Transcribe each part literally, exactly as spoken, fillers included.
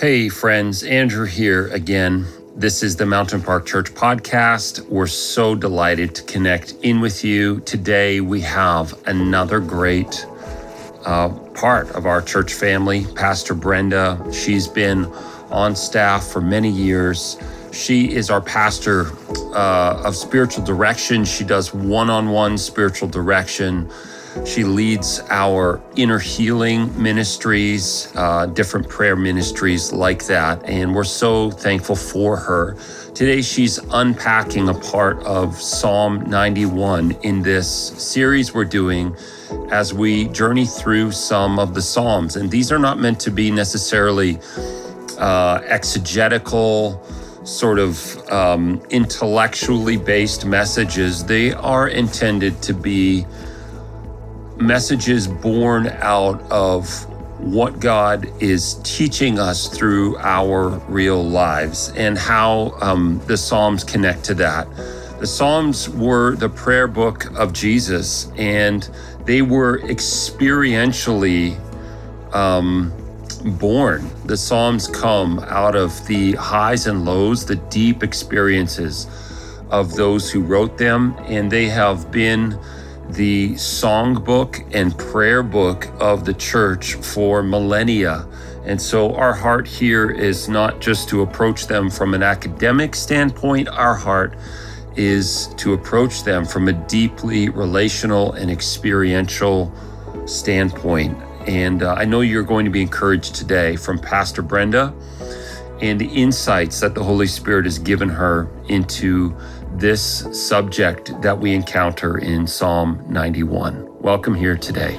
Hey friends, Andrew here again. This is the Mountain Park Church podcast. We're so delighted to connect in with you. Today we have another great uh, part of our church family, Pastor Brenda. She's been on staff for many years. She is our pastor uh, of spiritual direction. She does one-on-one spiritual direction. She leads our inner healing ministries, uh, different prayer ministries like that. And we're so thankful for her. Today, she's unpacking a part of Psalm ninety-one in this series we're doing as we journey through some of the Psalms. And these are not meant to be necessarily uh, exegetical, sort of um, intellectually based messages. They are intended to be messages born out of what God is teaching us through our real lives and how um, the Psalms connect to that. The Psalms were the prayer book of Jesus, and they were experientially um, born. The Psalms come out of the highs and lows, the deep experiences of those who wrote them, and they have been the songbook and prayer book of the church for millennia. And so our heart here is not just to approach them from an academic standpoint. Our heart is to approach them from a deeply relational and experiential standpoint. And uh, I know you're going to be encouraged today from Pastor Brenda and the insights that the Holy Spirit has given her into this subject that we encounter in Psalm ninety-one. Welcome here today.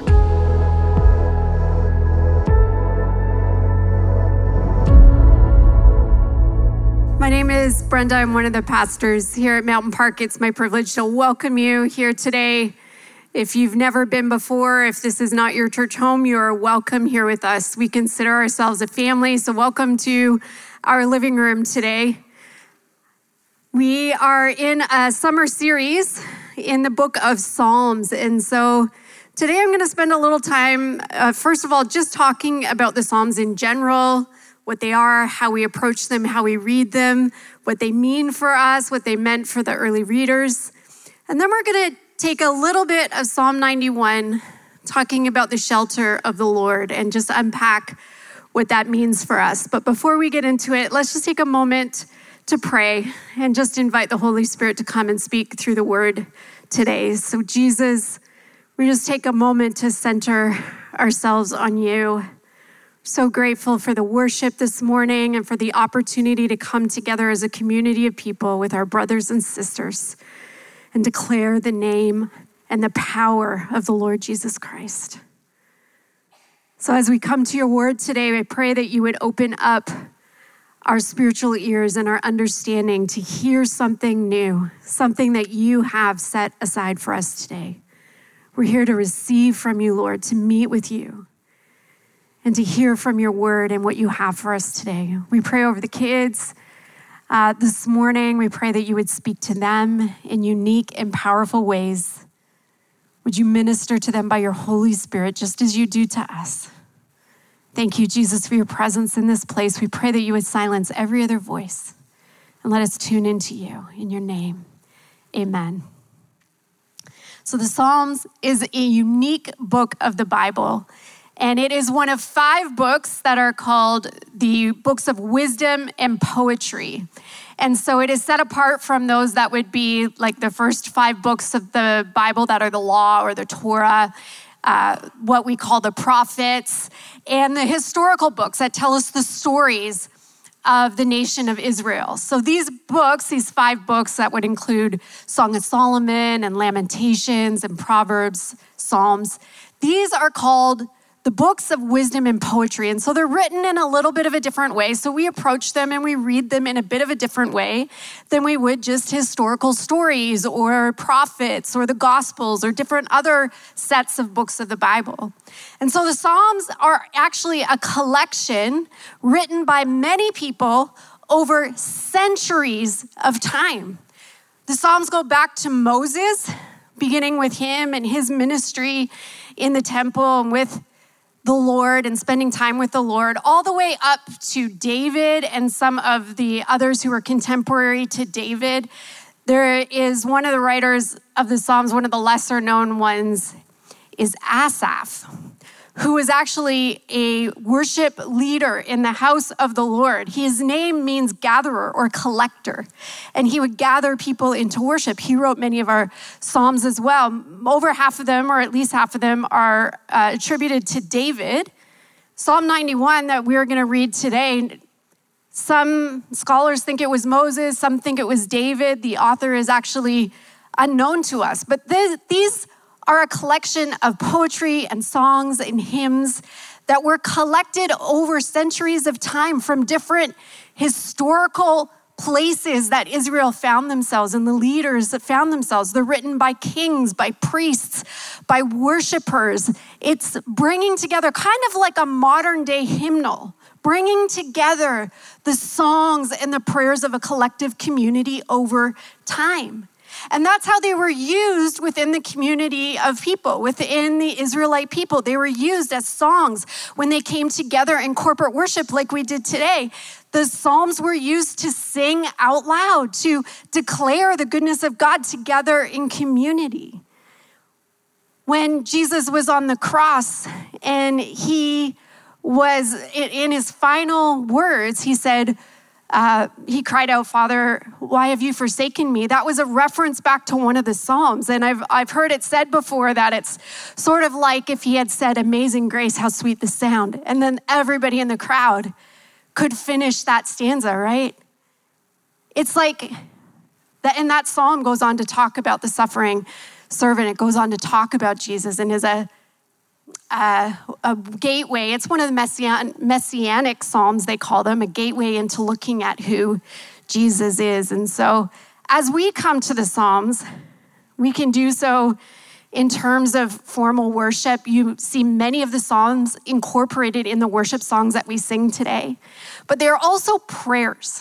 My name is Brenda. I'm one of the pastors here at Mountain Park. It's my privilege to welcome you here today. If you've never been before, if this is not your church home, you are welcome here with us. We consider ourselves a family, so welcome to our living room today. We are in a summer series in the book of Psalms. And so today I'm going to spend a little time, uh, first of all, just talking about the Psalms in general, what they are, how we approach them, how we read them, what they mean for us, what they meant for the early readers. And then we're going to take a little bit of Psalm ninety-one, talking about the shelter of the Lord, and just unpack what that means for us. But before we get into it, let's just take a moment to pray and just invite the Holy Spirit to come and speak through the word today. So Jesus, we just take a moment to center ourselves on you. So grateful for the worship this morning and for the opportunity to come together as a community of people with our brothers and sisters and declare the name and the power of the Lord Jesus Christ. So as we come to your word today, I pray that you would open up our spiritual ears and our understanding to hear something new, something that you have set aside for us today. We're here to receive from you, Lord, to meet with you and to hear from your word and what you have for us today. We pray over the kids uh, this morning. We pray that you would speak to them in unique and powerful ways. Would you minister to them by your Holy Spirit, just as you do to us? Thank you, Jesus, for your presence in this place. We pray that you would silence every other voice and let us tune into you. In your name, amen. So the Psalms is a unique book of the Bible, and it is one of five books that are called the books of wisdom and poetry. And so it is set apart from those that would be like the first five books of the Bible that are the law or the Torah, Uh, what we call the prophets, and the historical books that tell us the stories of the nation of Israel. So these books, these five books that would include Song of Solomon and Lamentations and Proverbs, Psalms, these are called the books of wisdom and poetry. And so they're written in a little bit of a different way. So we approach them and we read them in a bit of a different way than we would just historical stories or prophets or the Gospels or different other sets of books of the Bible. And so the Psalms are actually a collection written by many people over centuries of time. The Psalms go back to Moses, beginning with him and his ministry in the temple and with the Lord and spending time with the Lord, all the way up to David and some of the others who were contemporary to David. There is one of the writers of the Psalms, one of the lesser known ones, is Asaph, who was actually a worship leader in the house of the Lord. His name means gatherer or collector, and he would gather people into worship. He wrote many of our Psalms as well. Over half of them, or at least half of them, are uh, attributed to David. Psalm ninety-one that we're gonna read today, some scholars think it was Moses, some think it was David. The author is actually unknown to us, but this, these are a collection of poetry and songs and hymns that were collected over centuries of time from different historical places that Israel found themselves and the leaders that found themselves. They're written by kings, by priests, by worshipers. It's bringing together kind of like a modern day hymnal, bringing together the songs and the prayers of a collective community over time. And that's how they were used within the community of people, within the Israelite people. They were used as songs when they came together in corporate worship like we did today. The Psalms were used to sing out loud, to declare the goodness of God together in community. When Jesus was on the cross and he was, in his final words, he said, Uh, he cried out, "Father, why have you forsaken me?" That was a reference back to one of the Psalms. And I've I've heard it said before that it's sort of like if he had said, "Amazing grace, how sweet the sound." And then everybody in the crowd could finish that stanza, right? It's like that, and that Psalm goes on to talk about the suffering servant. It goes on to talk about Jesus and is a Uh, a gateway. It's one of the messian- messianic Psalms, they call them, a gateway into looking at who Jesus is. And so as we come to the Psalms, we can do so in terms of formal worship. You see many of the Psalms incorporated in the worship songs that we sing today, but they're also prayers.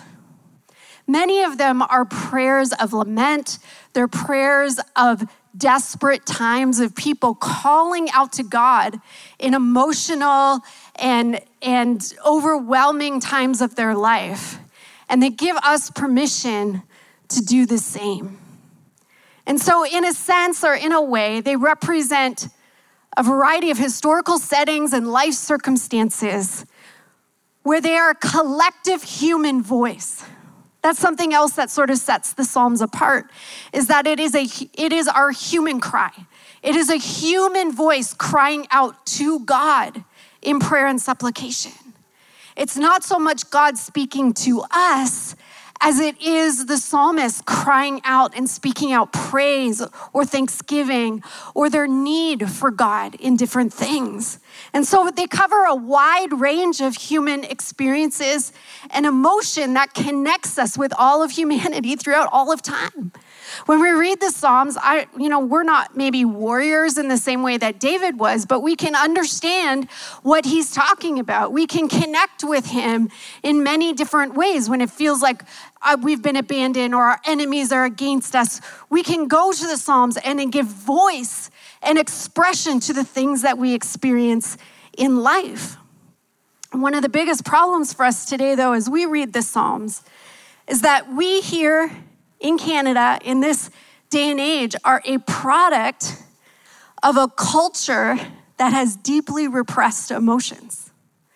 Many of them are prayers of lament. They're prayers of desperate times of people calling out to God in emotional and, and overwhelming times of their life. And they give us permission to do the same. And so in a sense or in a way, they represent a variety of historical settings and life circumstances where they are a collective human voice. That's something else that sort of sets the Psalms apart, is that it is a it is our human cry. It is a human voice crying out to God in prayer and supplication. It's not so much God speaking to us as it is the psalmist crying out and speaking out praise or thanksgiving or their need for God in different things. And so they cover a wide range of human experiences and emotion that connects us with all of humanity throughout all of time. When we read the Psalms, I, you know, we're not maybe warriors in the same way that David was, but we can understand what he's talking about. We can connect with him in many different ways. When it feels like uh, we've been abandoned or our enemies are against us, we can go to the Psalms and then give voice and expression to the things that we experience in life. One of the biggest problems for us today, though, as we read the Psalms, is that we here in Canada, in this day and age, are a product of a culture that has deeply repressed emotions.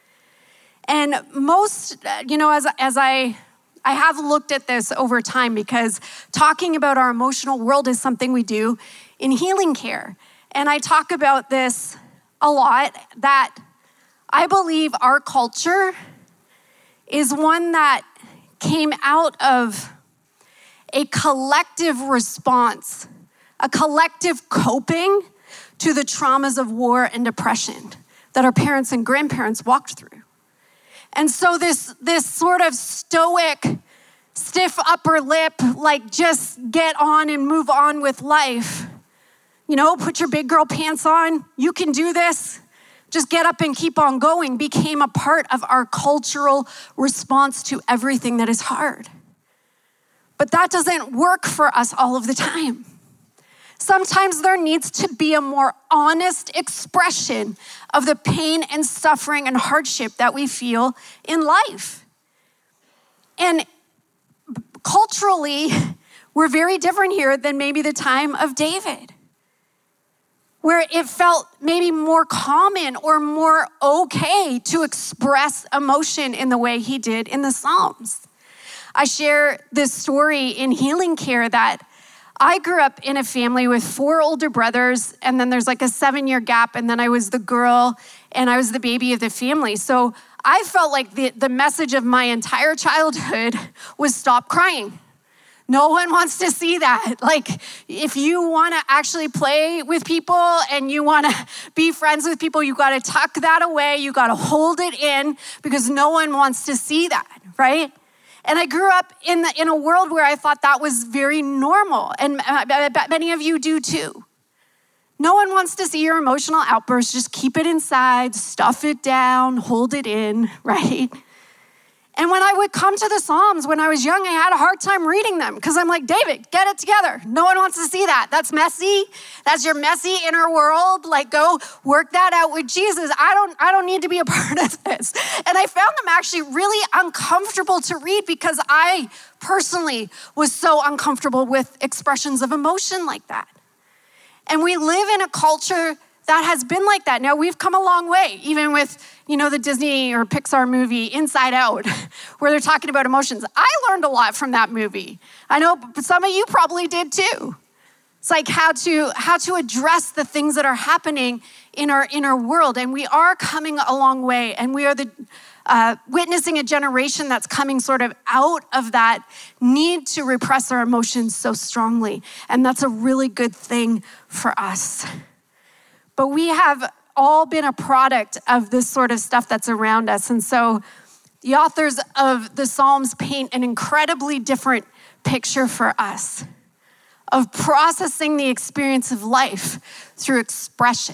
And most, you know, as, as I, I have looked at this over time, because talking about our emotional world is something we do in healing care. And I talk about this a lot, that I believe our culture is one that came out of a collective response, a collective coping to the traumas of war and depression that our parents and grandparents walked through. And so this, this sort of stoic, stiff upper lip, like just get on and move on with life. You know, put your big girl pants on, you can do this. Just get up and keep on going, became a part of our cultural response to everything that is hard. But that doesn't work for us all of the time. Sometimes there needs to be a more honest expression of the pain and suffering and hardship that we feel in life. And culturally, we're very different here than maybe the time of David, where it felt maybe more common or more okay to express emotion in the way he did in the Psalms. I share this story in Healing Care that I grew up in a family with four older brothers, and then there's like a seven-year gap, and then I was the girl, and I was the baby of the family. So I felt like the, the message of my entire childhood was stop crying. No one wants to see that. Like, if you want to actually play with people and you want to be friends with people, you got to tuck that away. You got to hold it in because no one wants to see that, right? And I grew up in the, in a world where I thought that was very normal. And I bet many of you do too. No one wants to see your emotional outbursts. Just keep it inside, stuff it down, hold it in, right? And when I would come to the Psalms when I was young, I had a hard time reading them because I'm like, David, get it together. No one wants to see that. That's messy. That's your messy inner world. Like, go work that out with Jesus. I don't, I don't need to be a part of this. And I found them actually really uncomfortable to read because I personally was so uncomfortable with expressions of emotion like that. And we live in a culture that has been like that. Now, we've come a long way, even with, you know, the Disney or Pixar movie Inside Out, where they're talking about emotions. I learned a lot from that movie. I know some of you probably did too. It's like how to how to address the things that are happening in our inner world. And we are coming a long way. And we are the uh, witnessing a generation that's coming sort of out of that need to repress our emotions so strongly. And that's a really good thing for us. But we have all been a product of this sort of stuff that's around us. And so the authors of the Psalms paint an incredibly different picture for us of processing the experience of life through expression,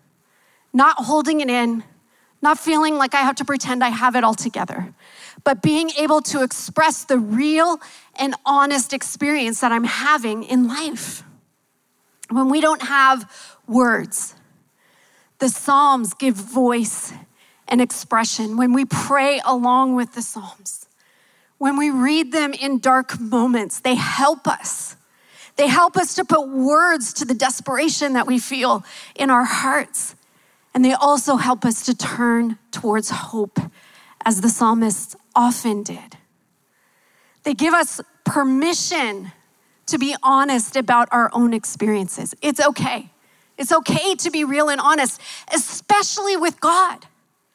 not holding it in, not feeling like I have to pretend I have it all together, but being able to express the real and honest experience that I'm having in life. When we don't have words, the Psalms give voice and expression. When we pray along with the Psalms, when we read them in dark moments, they help us. They help us to put words to the desperation that we feel in our hearts. And they also help us to turn towards hope, as the psalmists often did. They give us permission to be honest about our own experiences. It's okay. It's okay to be real and honest, especially with God.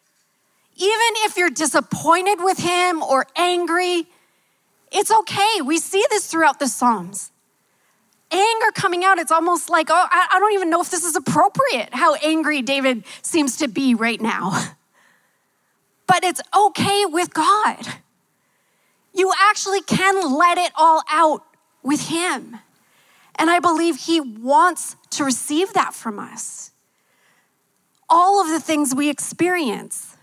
Even if you're disappointed with him or angry, it's okay. We see this throughout the Psalms. Anger coming out, it's almost like, oh, I don't even know if this is appropriate, how angry David seems to be right now. But it's okay with God. You actually can let it all out with him. And I believe he wants to receive that from us. All of the things we experience.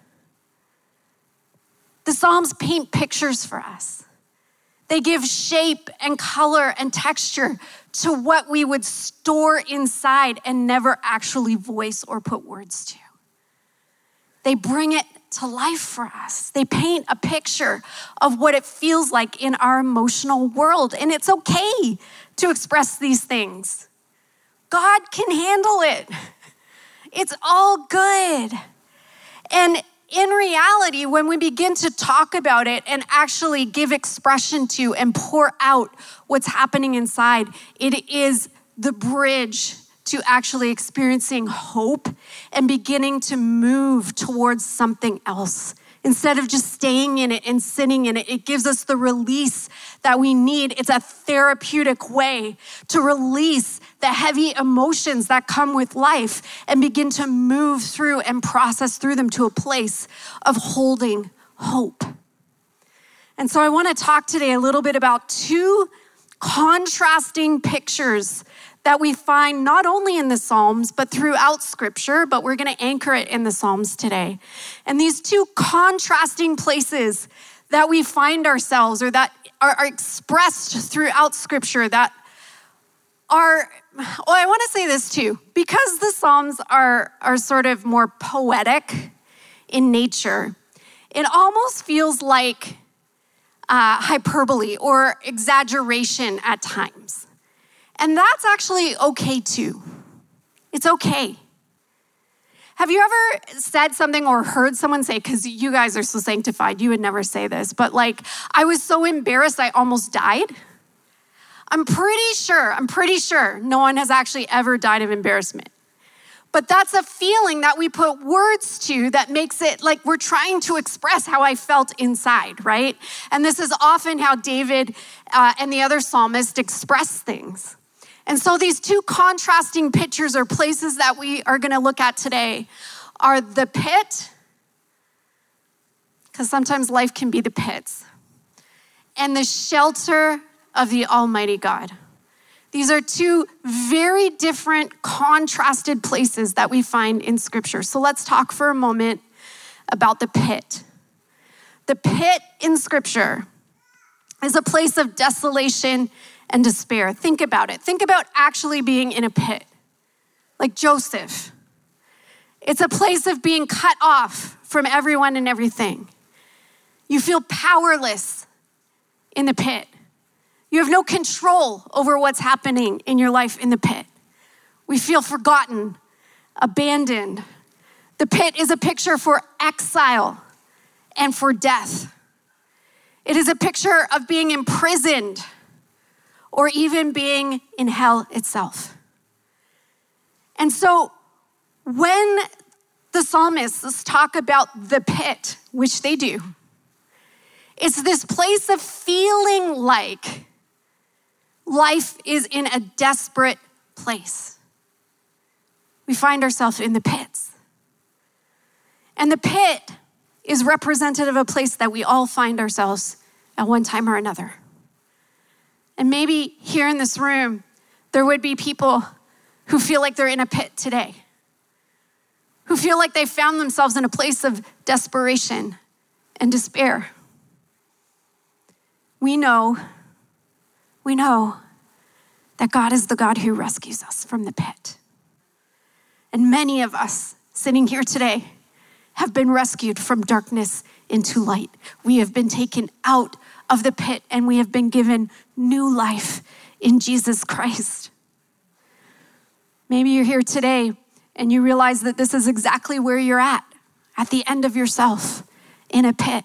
The Psalms paint pictures for us. They give shape and color and texture to what we would store inside and never actually voice or put words to. They bring it to life for us. They paint a picture of what it feels like in our emotional world. And it's okay to express these things. God can handle it. It's all good. And in reality, when we begin to talk about it and actually give expression to and pour out what's happening inside, it is the bridge to actually experiencing hope and beginning to move towards something else. Instead of just staying in it and sitting in it, it gives us the release that we need. It's a therapeutic way to release the heavy emotions that come with life and begin to move through and process through them to a place of holding hope. And so I want to talk today a little bit about two contrasting pictures that we find not only in the Psalms, but throughout Scripture, but we're going to anchor it in the Psalms today. And these two contrasting places that we find ourselves or that are, are expressed throughout Scripture that are well, I want to say this too, because the Psalms are, are sort of more poetic in nature, it almost feels like uh, hyperbole or exaggeration at times. And that's actually okay too. It's okay. Have you ever said something or heard someone say, because you guys are so sanctified, you would never say this, but like, I was so embarrassed I almost died? I'm pretty sure, I'm pretty sure no one has actually ever died of embarrassment. But that's a feeling that we put words to that makes it like we're trying to express how I felt inside, right? And this is often how David uh, and the other psalmists express things. And so these two contrasting pictures or places that we are going to look at today are the pit, because sometimes life can be the pits, and the shelter of the Almighty God. These are two very different, contrasted places that we find in Scripture. So let's talk for a moment about the pit. The pit in Scripture is a place of desolation and despair. Think about it. Think about actually being in a pit, like Joseph. It's a place of being cut off from everyone and everything. You feel powerless in the pit. You have no control over what's happening in your life in the pit. We feel forgotten, abandoned. The pit is a picture for exile and for death. It is a picture of being imprisoned or even being in hell itself. And so when the psalmists talk about the pit, which they do, it's this place of feeling like life is in a desperate place. We find ourselves in the pits. And the pit is representative of a place that we all find ourselves at one time or another. And maybe here in this room, there would be people who feel like they're in a pit today, who feel like they found themselves in a place of desperation and despair. We know, we know that God is the God who rescues us from the pit. And many of us sitting here today have been rescued from darkness into light. We have been taken out of the pit and we have been given new life in Jesus Christ. Maybe you're here today and you realize that this is exactly where you're at, at the end of yourself, in a pit.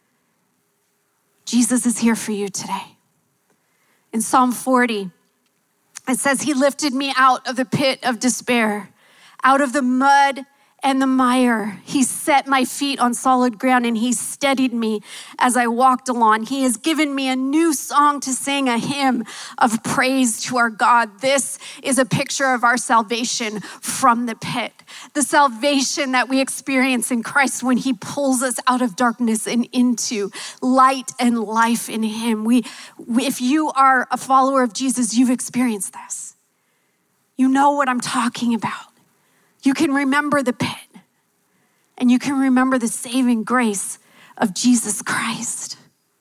Jesus is here for you today. In Psalm forty, it says, he lifted me out of the pit of despair, out of the mud and the mire. He set my feet on solid ground and he steadied me as I walked along. He has given me a new song to sing, a hymn of praise to our God. This is a picture of our salvation from the pit, the salvation that we experience in Christ when he pulls us out of darkness and into light and life in him. We, we if you are a follower of Jesus, you've experienced this. You know what I'm talking about. You can remember the pit and you can remember the saving grace of Jesus Christ.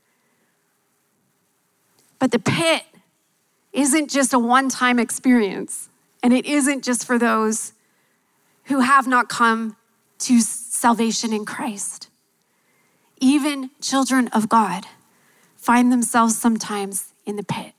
But the pit isn't just a one-time experience, and it isn't just for those who have not come to salvation in Christ. Even children of God find themselves sometimes in the pit.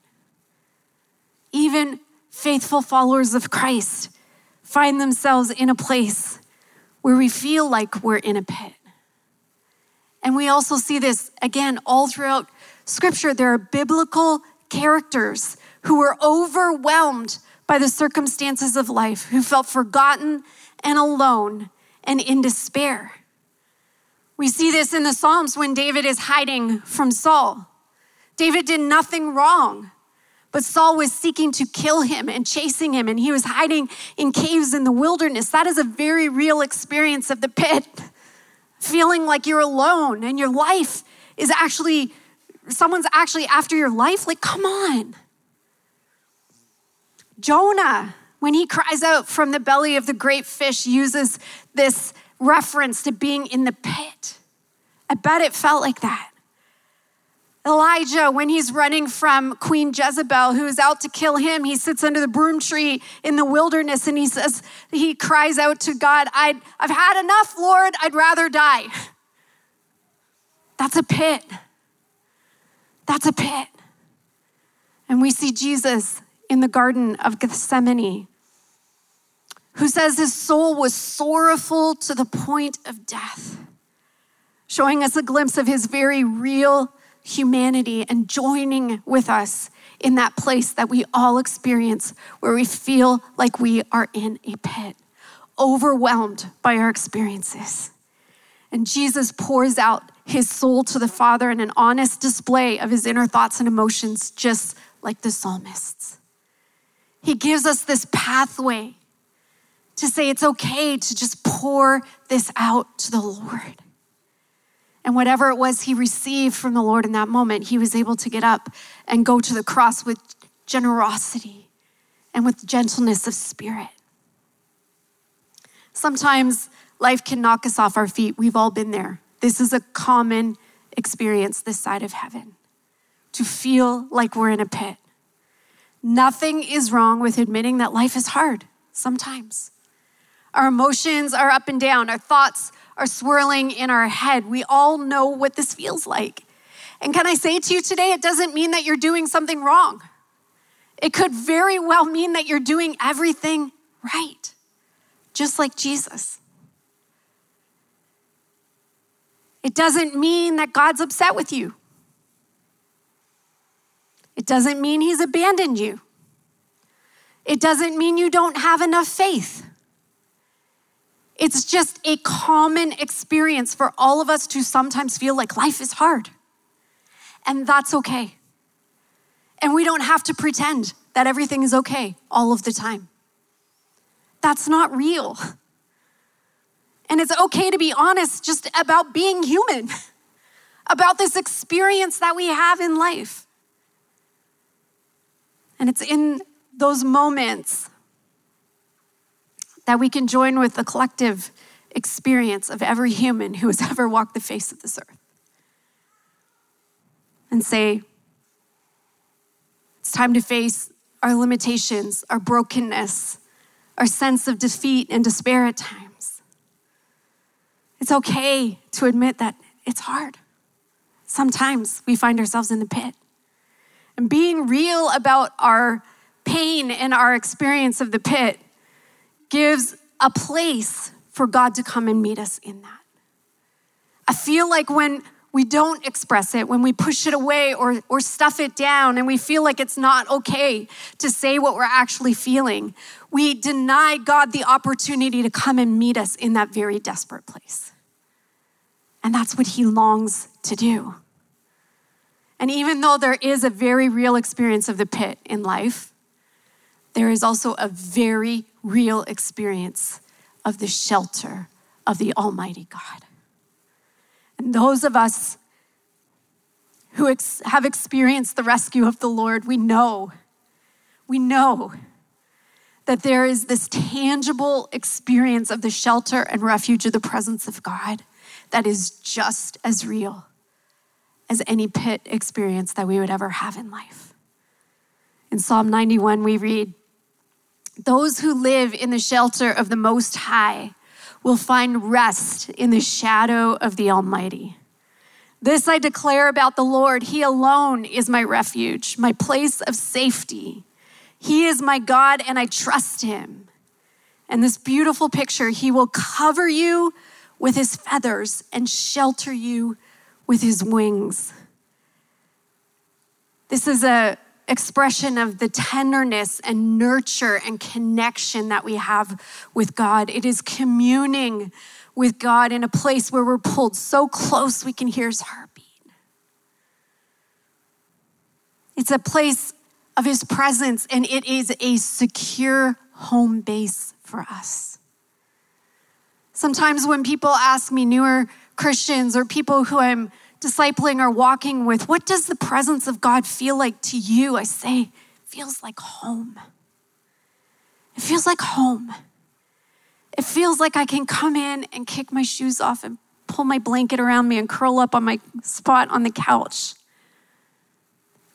Even faithful followers of Christ find themselves in a place where we feel like we're in a pit. And we also see this, again, all throughout Scripture. There are biblical characters who were overwhelmed by the circumstances of life, who felt forgotten and alone and in despair. We see this in the Psalms when David is hiding from Saul. David did nothing wrong, but Saul was seeking to kill him and chasing him, and he was hiding in caves in the wilderness. That is a very real experience of the pit, feeling like you're alone and your life is actually, someone's actually after your life. Like, come on. Jonah, when he cries out from the belly of the great fish, uses this reference to being in the pit. I bet it felt like that. Elijah, when he's running from Queen Jezebel, who is out to kill him, he sits under the broom tree in the wilderness and he says, he cries out to God, I'd, I've had enough, Lord, I'd rather die. That's a pit. That's a pit. And we see Jesus in the Garden of Gethsemane, who says his soul was sorrowful to the point of death, showing us a glimpse of his very real humanity and joining with us in that place that we all experience where we feel like we are in a pit, overwhelmed by our experiences. And Jesus pours out his soul to the Father in an honest display of his inner thoughts and emotions, just like the psalmists. He gives us this pathway to say it's okay to just pour this out to the Lord. And whatever it was he received from the Lord in that moment, he was able to get up and go to the cross with generosity and with gentleness of spirit. Sometimes life can knock us off our feet. We've all been there. This is a common experience this side of heaven, to feel like we're in a pit. Nothing is wrong with admitting that life is hard sometimes. Our emotions are up and down. Our thoughts are swirling in our head. We all know what this feels like. And can I say to you today, it doesn't mean that you're doing something wrong. It could very well mean that you're doing everything right, just like Jesus. It doesn't mean that God's upset with you. It doesn't mean he's abandoned you. It doesn't mean you don't have enough faith. It's just a common experience for all of us to sometimes feel like life is hard. And that's okay. And we don't have to pretend that everything is okay all of the time. That's not real. And it's okay to be honest just about being human, about this experience that we have in life. And it's in those moments that we can join with the collective experience of every human who has ever walked the face of this earth and say, it's time to face our limitations, our brokenness, our sense of defeat and despair at times. It's okay to admit that it's hard. Sometimes we find ourselves in the pit. And being real about our pain and our experience of the pit gives a place for God to come and meet us in that. I feel like when we don't express it, when we push it away or, or stuff it down and we feel like it's not okay to say what we're actually feeling, we deny God the opportunity to come and meet us in that very desperate place. And that's what he longs to do. And even though there is a very real experience of the pit in life, there is also a very real experience of the shelter of the Almighty God. And those of us who ex- have experienced the rescue of the Lord, we know, we know that there is this tangible experience of the shelter and refuge of the presence of God that is just as real as any pit experience that we would ever have in life. In Psalm ninety-one, we read, "Those who live in the shelter of the Most High will find rest in the shadow of the Almighty. This I declare about the Lord. He alone is my refuge, my place of safety. He is my God, and I trust him." And this beautiful picture, he will cover you with his feathers and shelter you with his wings. This is a expression of the tenderness and nurture and connection that we have with God. It is communing with God in a place where we're pulled so close we can hear his heartbeat. It's a place of his presence, and it is a secure home base for us. Sometimes when people ask me, newer Christians or people who I'm discipling or walking with, what does the presence of God feel like to you? I say, it feels like home. It feels like home. It feels like I can come in and kick my shoes off and pull my blanket around me and curl up on my spot on the couch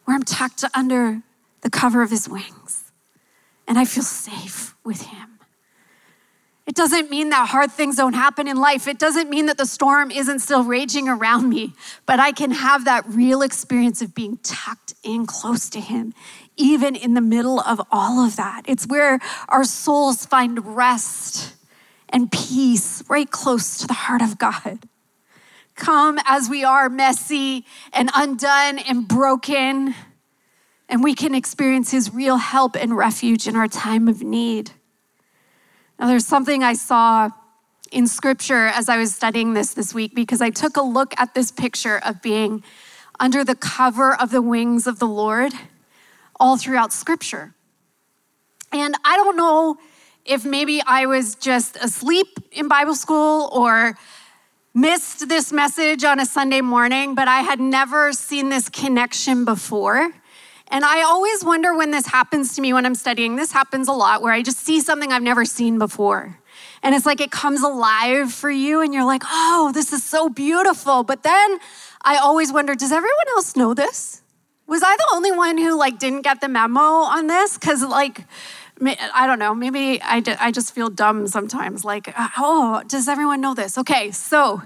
where I'm tucked under the cover of his wings and I feel safe with him. It doesn't mean that hard things don't happen in life. It doesn't mean that the storm isn't still raging around me, but I can have that real experience of being tucked in close to him, even in the middle of all of that. It's where our souls find rest and peace right close to the heart of God. Come as we are, messy and undone and broken, and we can experience his real help and refuge in our time of need. Now, there's something I saw in scripture as I was studying this this week, because I took a look at this picture of being under the cover of the wings of the Lord all throughout scripture. And I don't know if maybe I was just asleep in Bible school or missed this message on a Sunday morning, but I had never seen this connection before. And I always wonder when this happens to me when I'm studying. This happens a lot where I just see something I've never seen before. And it's like it comes alive for you and you're like, oh, this is so beautiful. But then I always wonder, does everyone else know this? Was I the only one who like didn't get the memo on this? Because like, I don't know, maybe I, d- I just feel dumb sometimes. Like, oh, does everyone know this? Okay, so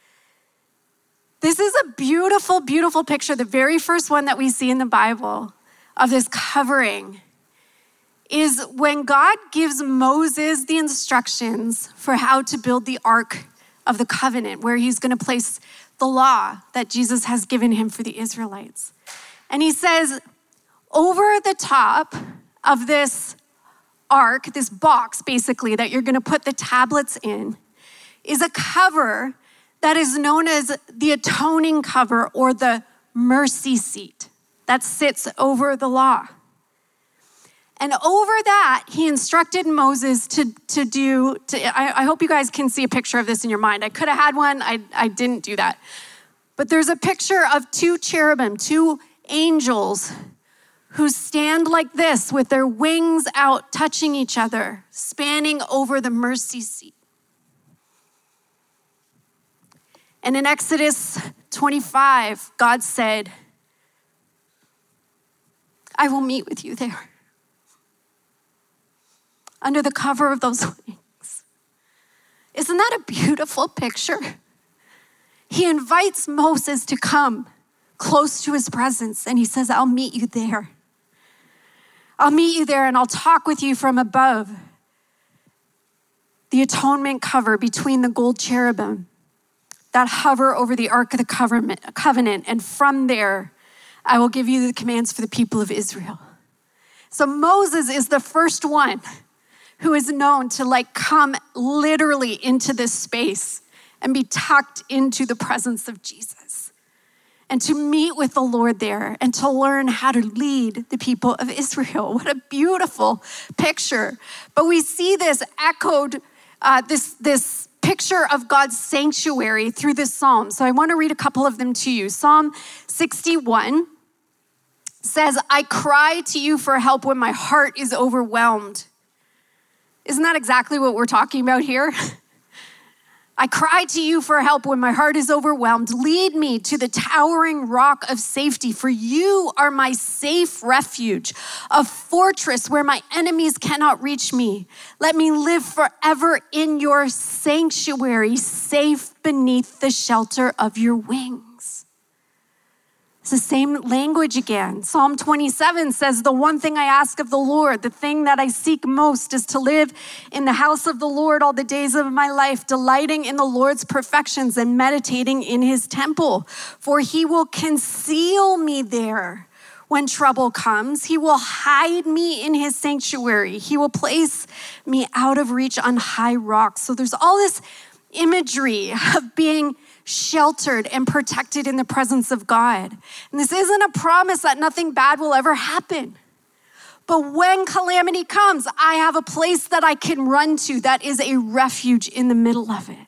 this is a beautiful, beautiful picture. The very first one that we see in the Bible of this covering is when God gives Moses the instructions for how to build the Ark of the Covenant, where he's going to place the law that Jesus has given him for the Israelites. And he says, over the top of this ark, this box basically that you're going to put the tablets in, is a cover that is known as the atoning cover or the mercy seat that sits over the law. And over that, he instructed Moses to, to do, to, I, I hope you guys can see a picture of this in your mind. I could have had one, I, I didn't do that. But there's a picture of two cherubim, two angels who stand like this with their wings out, touching each other, spanning over the mercy seat. And in Exodus twenty-five, God said, I will meet with you there, under the cover of those wings. Isn't that a beautiful picture? He invites Moses to come close to his presence, and he says, I'll meet you there. I'll meet you there, and I'll talk with you from above. The atonement cover between the gold cherubim that hover over the Ark of the Covenant, and from there, I will give you the commands for the people of Israel. So Moses is the first one who is known to like come literally into this space and be tucked into the presence of Jesus and to meet with the Lord there and to learn how to lead the people of Israel. What a beautiful picture. But we see this echoed, uh, this, this picture of God's sanctuary through this psalm. So I want to read a couple of them to you. Psalm sixty-one says, I cry to you for help when my heart is overwhelmed. Isn't that exactly what we're talking about here? I cry to you for help when my heart is overwhelmed. Lead me to the towering rock of safety, for you are my safe refuge, a fortress where my enemies cannot reach me. Let me live forever in your sanctuary, safe beneath the shelter of your wings. It's the same language again. Psalm twenty-seven says, the one thing I ask of the Lord, the thing that I seek most is to live in the house of the Lord all the days of my life, delighting in the Lord's perfections and meditating in his temple. For he will conceal me there when trouble comes. He will hide me in his sanctuary. He will place me out of reach on high rocks. So there's all this imagery of being sheltered and protected in the presence of God. And this isn't a promise that nothing bad will ever happen. But when calamity comes, I have a place that I can run to that is a refuge in the middle of it.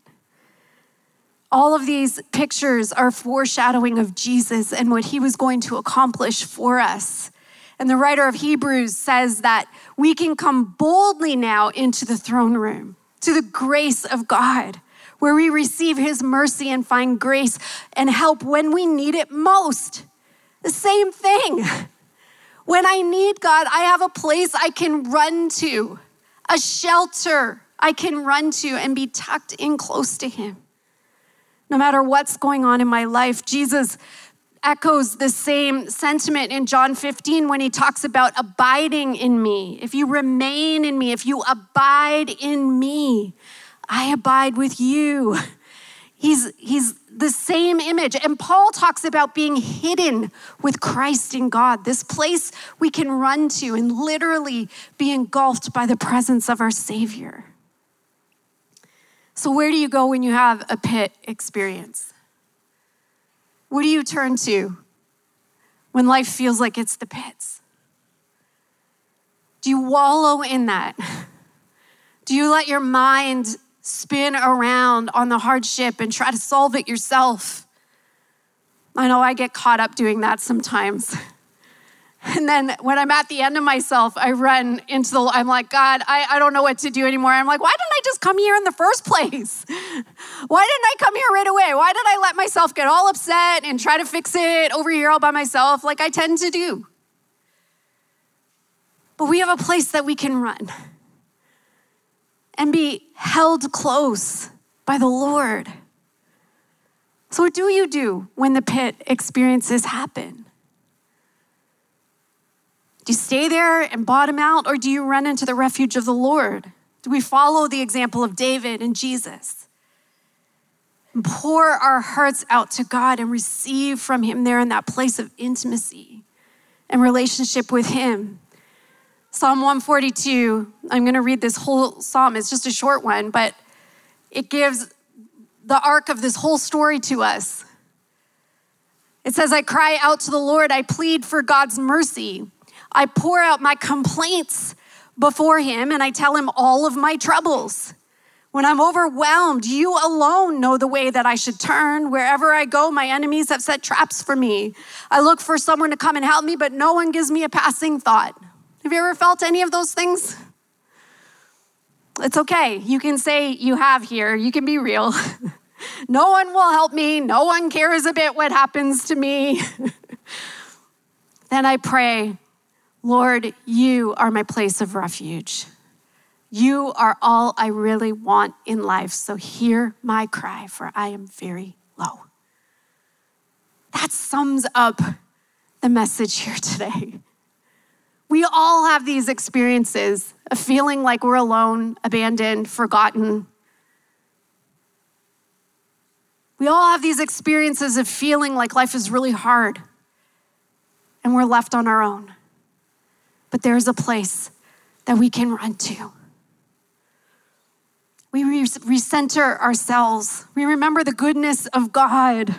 All of these pictures are foreshadowing of Jesus and what he was going to accomplish for us. And the writer of Hebrews says that we can come boldly now into the throne room, to the grace of God, where we receive his mercy and find grace and help when we need it most. The same thing. When I need God, I have a place I can run to, a shelter I can run to and be tucked in close to him. No matter what's going on in my life, Jesus echoes the same sentiment in John fifteen when he talks about abiding in me. If you remain in me, if you abide in me, I abide with you. He's, he's the same image. And Paul talks about being hidden with Christ in God, this place we can run to and literally be engulfed by the presence of our Savior. So where do you go when you have a pit experience? What do you turn to when life feels like it's the pits? Do you wallow in that? Do you let your mind spin around on the hardship and try to solve it yourself? I know I get caught up doing that sometimes. And then when I'm at the end of myself, I run into the, I'm like, God, I, I don't know what to do anymore. I'm like, why didn't I just come here in the first place? Why didn't I come here right away? Why did I let myself get all upset and try to fix it over here all by myself like I tend to do? But we have a place that we can run and be held close by the Lord. So what do you do when the pit experiences happen? Do you stay there and bottom out, or do you run into the refuge of the Lord? Do we follow the example of David and Jesus and pour our hearts out to God and receive from him there in that place of intimacy and relationship with him? Psalm one forty-two, I'm going to read this whole psalm. It's just a short one, but it gives the arc of this whole story to us. It says, I cry out to the Lord. I plead for God's mercy. I pour out my complaints before him, and I tell him all of my troubles. When I'm overwhelmed, you alone know the way that I should turn. Wherever I go, my enemies have set traps for me. I look for someone to come and help me, but no one gives me a passing thought. Have you ever felt any of those things? It's okay. You can say you have here. You can be real. No one will help me. No one cares a bit what happens to me. Then I pray, Lord, you are my place of refuge. You are all I really want in life. So hear my cry, for I am very low. That sums up the message here today. We all have these experiences of feeling like we're alone, abandoned, forgotten. We all have these experiences of feeling like life is really hard and we're left on our own. But there's a place that we can run to. We re- recenter ourselves. We remember the goodness of God.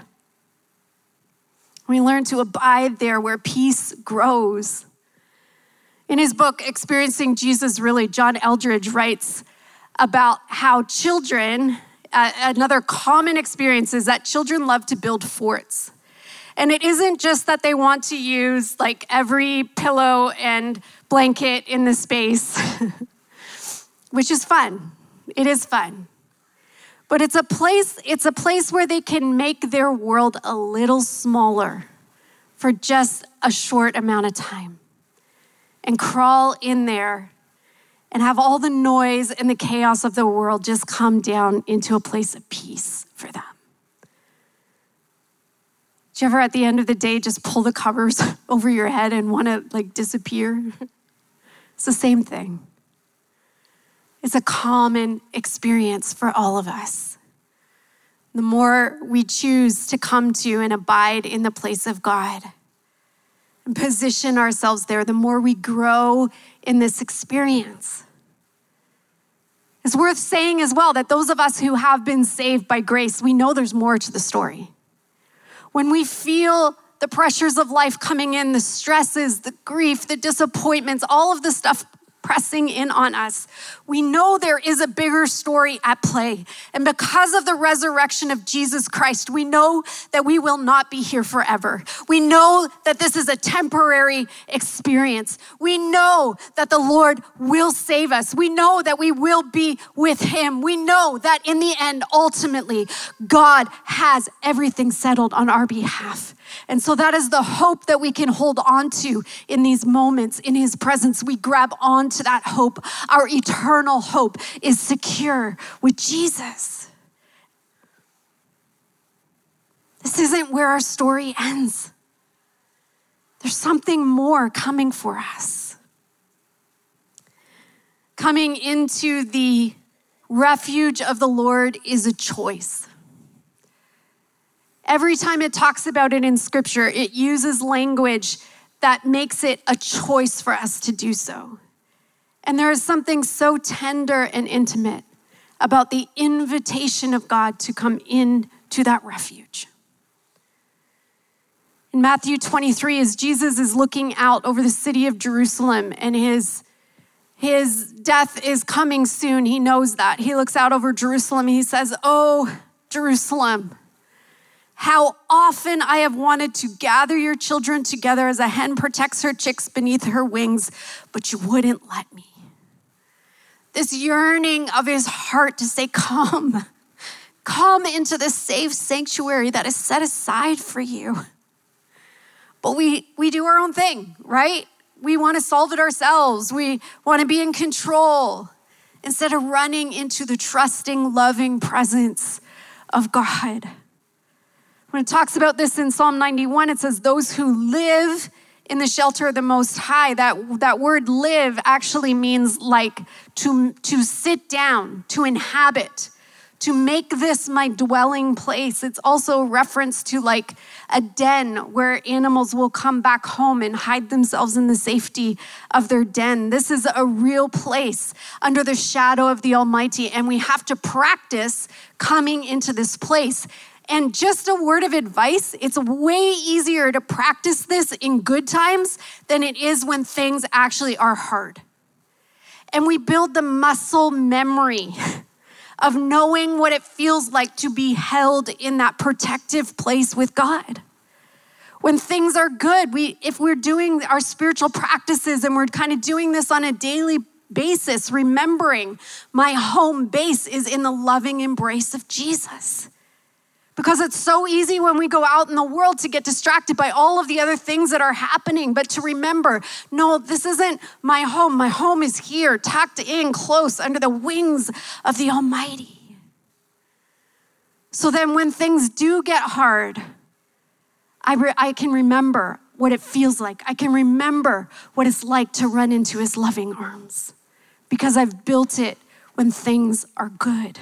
We learn to abide there where peace grows. In his book, Experiencing Jesus Really, John Eldredge writes about how children, uh, another common experience is that children love to build forts. And it isn't just that they want to use like every pillow and blanket in the space, which is fun. It is fun. But it's a place, it's a place where they can make their world a little smaller for just a short amount of time and crawl in there and have all the noise and the chaos of the world just come down into a place of peace for them. Do you ever at the end of the day just pull the covers over your head and want to like disappear? It's the same thing. It's a common experience for all of us. The more we choose to come to and abide in the place of God and position ourselves there, the more we grow in this experience. It's worth saying as well that those of us who have been saved by grace, we know there's more to the story. When we feel the pressures of life coming in, the stresses, the grief, the disappointments, all of the stuff pressing in on us, we know there is a bigger story at play. And because of the resurrection of Jesus Christ, we know that we will not be here forever. We know that this is a temporary experience. We know that the Lord will save us. We know that we will be with him. We know that in the end, ultimately, God has everything settled on our behalf. And so that is the hope that we can hold on to in these moments in his presence. We grab on to that hope. Our eternal hope is secure with Jesus. This isn't where our story ends. There's something more coming for us. Coming into the refuge of the Lord is a choice. Every time it talks about it in scripture, it uses language that makes it a choice for us to do so. And there is something so tender and intimate about the invitation of God to come into that refuge. In Matthew twenty-three, as Jesus is looking out over the city of Jerusalem and his, his death is coming soon, he knows that. He looks out over Jerusalem and he says, "Oh, Jerusalem, how often I have wanted to gather your children together as a hen protects her chicks beneath her wings, but you wouldn't let me." This yearning of his heart to say, come, come into this safe sanctuary that is set aside for you. But we, we do our own thing, right? We want to solve it ourselves. We want to be in control instead of running into the trusting, loving presence of God. When it talks about this in Psalm ninety-one, it says, those who live in the shelter of the Most High. That, that word live actually means like to, to sit down, to inhabit, to make this my dwelling place. It's also a reference to like a den where animals will come back home and hide themselves in the safety of their den. This is a real place under the shadow of the Almighty, and we have to practice coming into this place. And just a word of advice, it's way easier to practice this in good times than it is when things actually are hard. And we build the muscle memory of knowing what it feels like to be held in that protective place with God. When things are good, we if we're doing our spiritual practices and we're kind of doing this on a daily basis, remembering my home base is in the loving embrace of Jesus. Because it's so easy when we go out in the world to get distracted by all of the other things that are happening, but to remember, no, this isn't my home. My home is here, tucked in close under the wings of the Almighty. So then when things do get hard, I, re- I can remember what it feels like. I can remember what it's like to run into his loving arms because I've built it when things are good.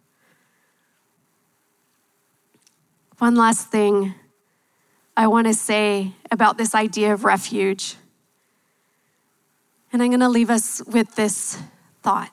One last thing I want to say about this idea of refuge. And I'm going to leave us with this thought.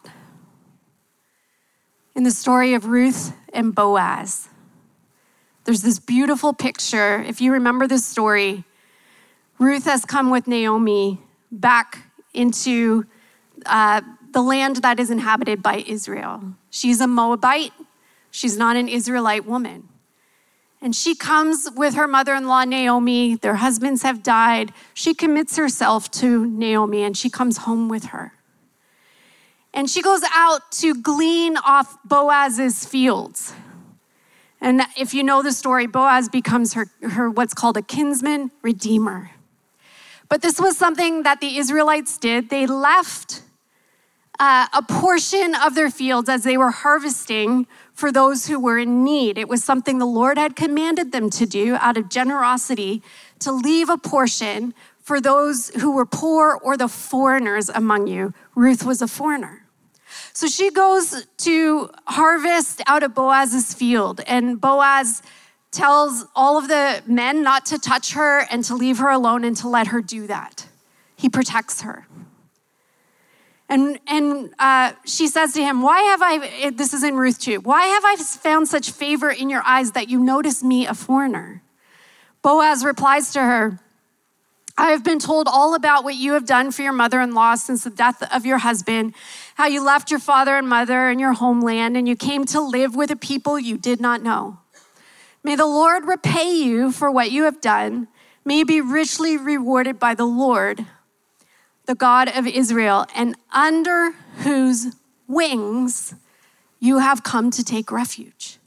In the story of Ruth and Boaz, there's this beautiful picture. If you remember this story, Ruth has come with Naomi back into uh, the land that is inhabited by Israel. She's a Moabite. She's not an Israelite woman. And she comes with her mother-in-law, Naomi. Their husbands have died. She commits herself to Naomi and she comes home with her. And she goes out to glean off Boaz's fields. And if you know the story, Boaz becomes her, her what's called a kinsman redeemer. But this was something that the Israelites did. They left uh, a portion of their fields as they were harvesting for those who were in need. It was something the Lord had commanded them to do out of generosity, to leave a portion for those who were poor or the foreigners among you. Ruth was a foreigner. So she goes to harvest out of Boaz's field, and Boaz tells all of the men not to touch her and to leave her alone and to let her do that. He protects her. And and uh, she says to him, why have I, this is in Ruth two, why have I found such favor in your eyes that you notice me a foreigner? Boaz replies to her, I have been told all about what you have done for your mother-in-law since the death of your husband, how you left your father and mother and your homeland, and you came to live with a people you did not know. May the Lord repay you for what you have done. May you be richly rewarded by the Lord, the God of Israel, and under whose wings you have come to take refuge.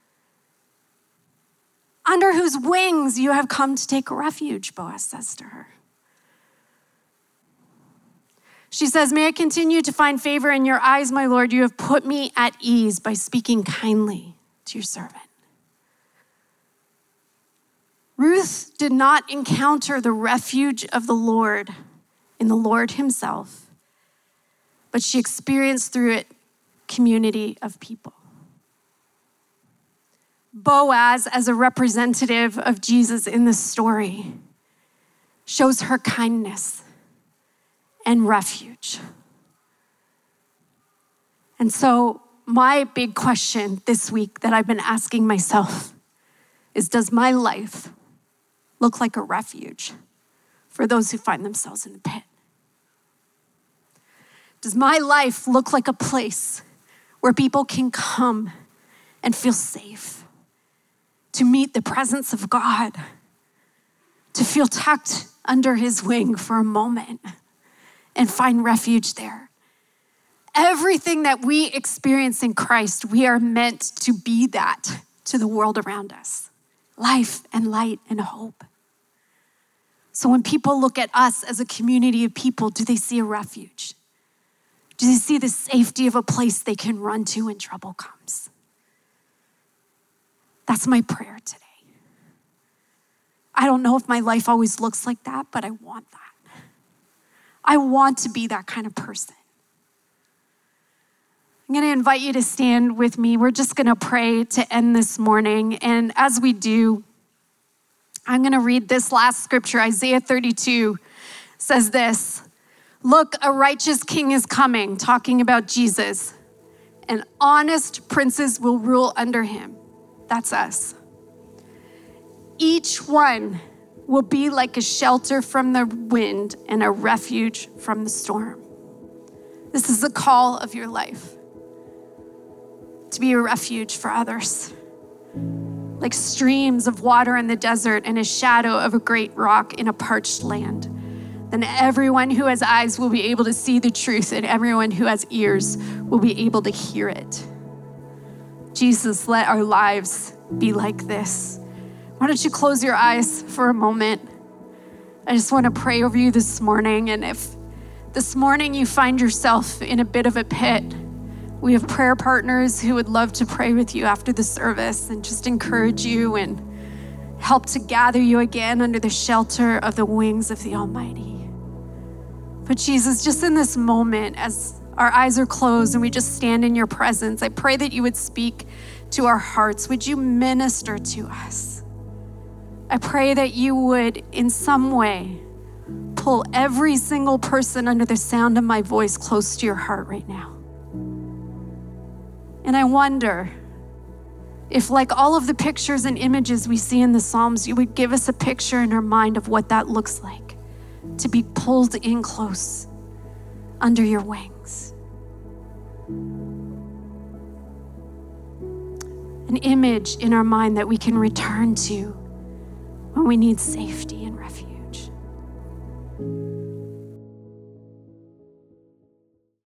Under whose wings you have come to take refuge, Boaz says to her. She says, may I continue to find favor in your eyes, my Lord. You have put me at ease by speaking kindly to your servant. Ruth did not encounter the refuge of the Lord in the Lord himself, but she experienced through it community of people. Boaz, as a representative of Jesus in this story, shows her kindness and refuge. And so my big question this week that I've been asking myself is, does my life look like a refuge for those who find themselves in the pit? Does my life look like a place where people can come and feel safe, to meet the presence of God, to feel tucked under his wing for a moment and find refuge there? Everything that we experience in Christ, we are meant to be that to the world around us. Life and light and hope. So when people look at us as a community of people, do they see a refuge? Do they see the safety of a place they can run to when trouble comes? That's my prayer today. I don't know if my life always looks like that, but I want that. I want to be that kind of person. I'm going to invite you to stand with me. We're just going to pray to end this morning. And as we do, I'm going to read this last scripture. Isaiah thirty-two says this: look, a righteous king is coming, talking about Jesus, and honest princes will rule under him. That's us. Each one will be like a shelter from the wind and a refuge from the storm. This is the call of your life, to be a refuge for others, like streams of water in the desert and a shadow of a great rock in a parched land. Then everyone who has eyes will be able to see the truth, and everyone who has ears will be able to hear it. Jesus, let our lives be like this. Why don't you close your eyes for a moment? I just want to pray over you this morning. And if this morning you find yourself in a bit of a pit, we have prayer partners who would love to pray with you after the service and just encourage you and help to gather you again under the shelter of the wings of the Almighty. But Jesus, just in this moment, as our eyes are closed and we just stand in your presence, I pray that you would speak to our hearts. Would you minister to us? I pray that you would, in some way, pull every single person under the sound of my voice close to your heart right now. And I wonder if, like all of the pictures and images we see in the Psalms, you would give us a picture in our mind of what that looks like, to be pulled in close under your wings. An image in our mind that we can return to when we need safety.